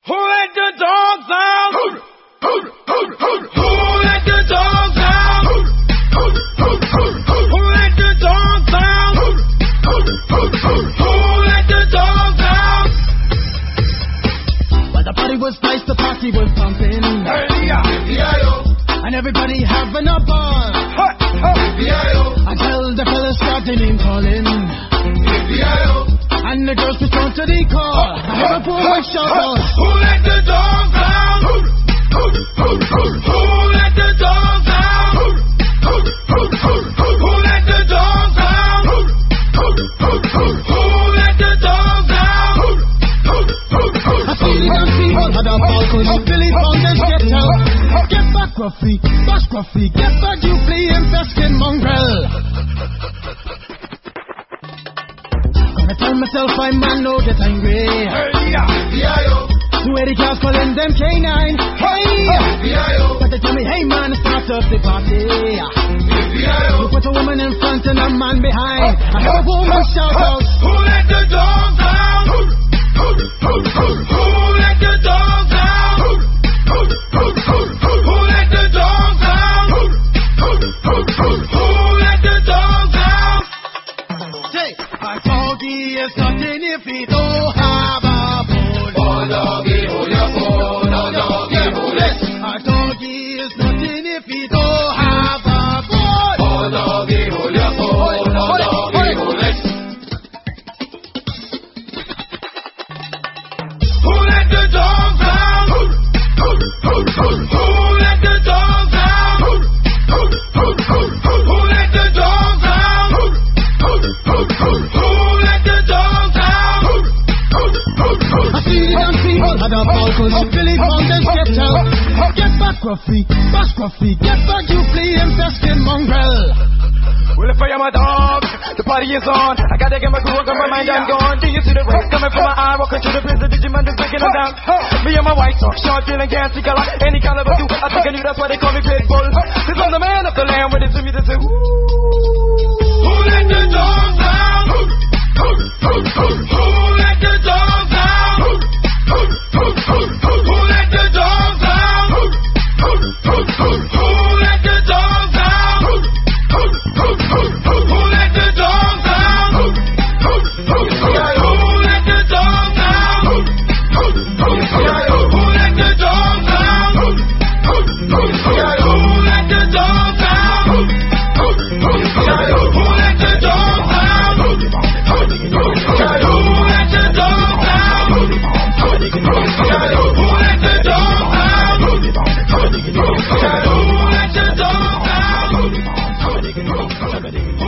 Who let the dogs out? Who let the dogs out? Who let the dogs out? Who let the dogs out? Well, the party was nice, the party was pumping. And everybody having a ball. Until the fellas started name calling. And the girls respond to the call. I have a poor boy shout out. Who let the dogs out? Who let the dogs out? Who let the dogs out? Who let the dogs out? I see the young people had a ball, cause Billy Fountains get out. Get back, Gruffy, bash Gruffy, get back, you flea infested mongrel. I tell myself I man no get angry. Where the girls calling them K9. Hey, but they tell me, hey man, start up the party. You put a woman in front and a man behind. I have a woman shout out. Who let the dogs out? Who let the dogs out? Who let the dogs out? Who let the dogs out? Say, a doggy is nothing if he don't have a bone. Oh doggy, hold your phone. Oh doggy, hold it. A doggy is nothing if he don't have a bone. Oh doggy, hold your phone. Oh doggy, hold it. Who let the dogs out? Who let the dogs out? Who let the dogs out? Who let the dogs out? I see the young people had a ball, cause Billy Fountains get out. Get back, Gruffy, bash Gruffy, get back, you flea infested mongrel. Well, if I am a dog, the party is on. I gotta get my groove on, my mind, I'm gone. Do you see the rays coming from my eye? Walking through the prison, Digimon is breaking them down. Me and my white talk, short, feeling gassy color. Any caliber, do I think I knew that's why they call me Pitbull. Cause I'm the man of the land with it to me to say, who let the dogs out? Who let the dogs out? Who let the dogs out? Who let the dogs out? Who let the dogs out? Who let the dogs out? Who let the dogs out? Who let the dogs out? Who let the dogs out? Who let the dogs out?